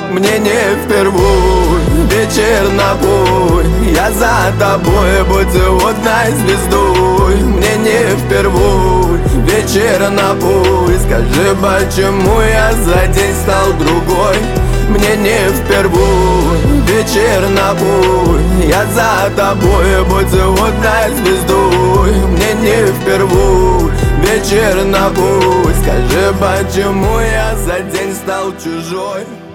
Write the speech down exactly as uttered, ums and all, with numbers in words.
мне не впервой. Вечер на бой, я за тобой, будь водной звездой. Мне не впервой, вечер на бой. Скажи, почему я за день стал другой? Мне не впервой, вечер на бой. Я за тобой, будь водной звездой. Мне не впервой, вечер на бой. Скажи, почему я за день стал чужой?